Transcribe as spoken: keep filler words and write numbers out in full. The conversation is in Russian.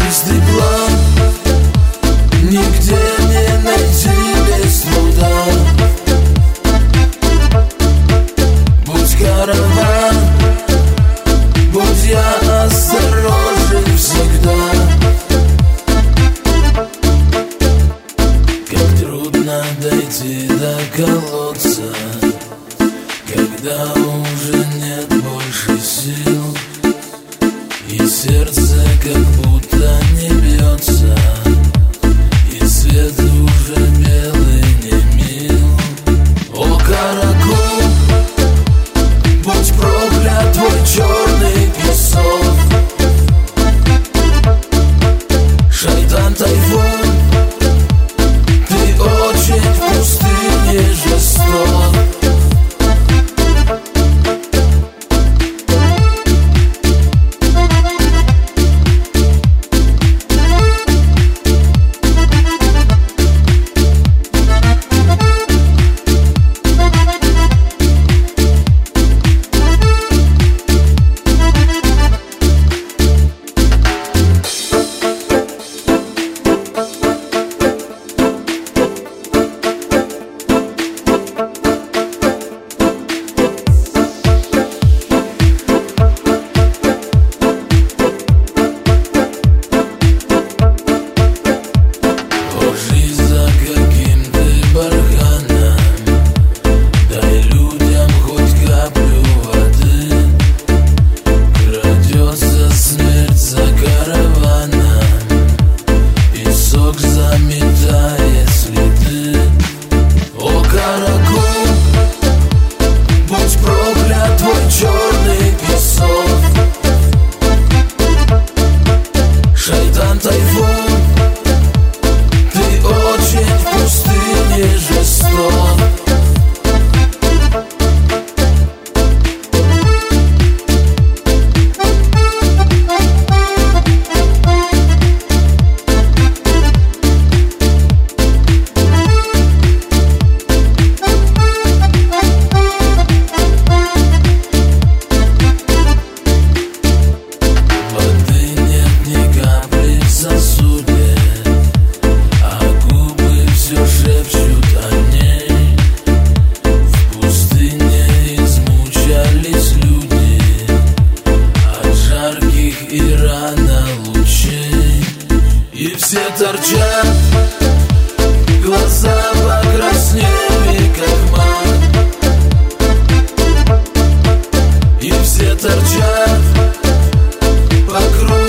чистый план нигде не найти без труда. Будь караван, будь я осторожен всегда. Как трудно дойти до колодца, когда уже нет больше сил, и сердце как будто не бьется, и свет уже белый не мил. О, каракул, будь проклят твой черный песок. Шайтан тайфун, ты очень в пустыне жесток. Заметая следы. О, каракул, будь проклят твой черный песок. Шайтан тайфун, ты очень в пустыне жесток. И рано лучей, и все торчат, глаза покраснели как мак. И все торчат по кругу.